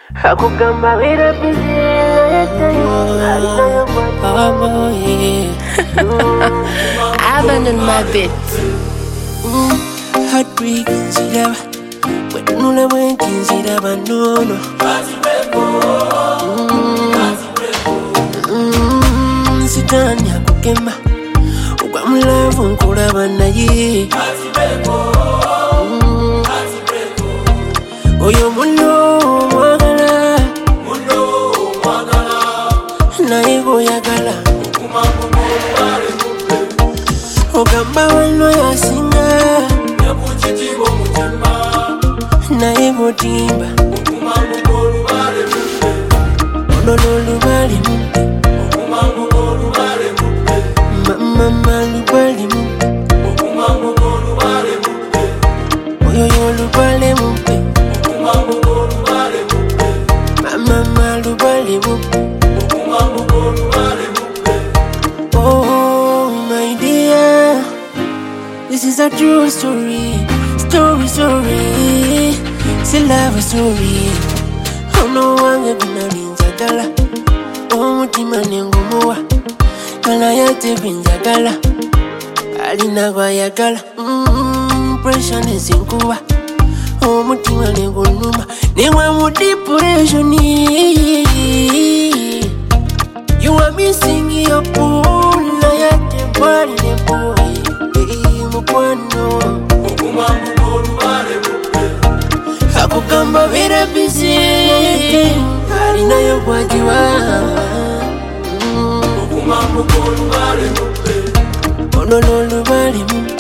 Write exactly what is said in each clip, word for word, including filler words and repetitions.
Hakugamba bira busy Oh, yeah. I abandoned my bed. Mm, heartbreak, ziraba. Wetunula bwenki ziraba nono. Mm, sitani hakugamba. Ugwa mulavu nkulaba naye. Mm, oyo muno mwagala. Naye boyagala. Ogamba wano yasinga. Naye botimba. Ono lubali mumpe. Mama lubali mumpe. Oyo lubali mumpe. Mama lubali mumpe. Oh my dear, this is a true story. Story, story. It's a love story. Oh no one ever ninjagala. Oh mutima nengumuwa. Kala yate binjagala. Alina kwa yagala. Mmm, pressure nezinkuwa. Oh mutima nengunuma. Nengwa mu depression. You are missing your pool. Na yate bari ne boy. Eh, mukwano. Hakugamba bira busy. Alina yo kwajiwa. Ono no lubali mumpe.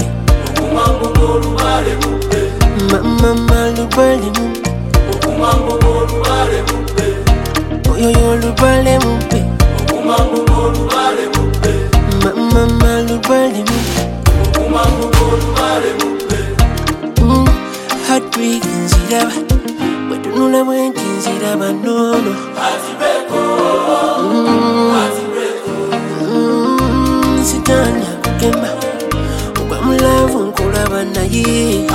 Mama lubali mumpe. Oyo yo lubali mumpe. Mama lubali mumpe. Mm, heartbreak nziraba. Wetunula bwenki nziraba nono. Mm, sitani hakugamba. Ugwa mulavu nkulaba naye.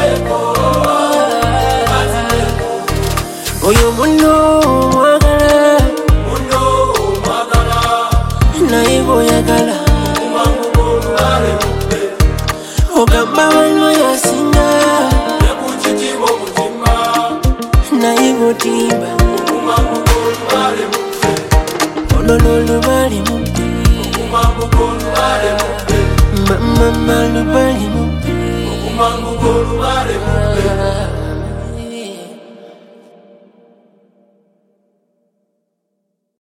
Oyo muno mwagala. Naye boyagala. Ogamba wano yasinga. Naye botimba. Ono lubali mumpe. Mama lubali mumpe.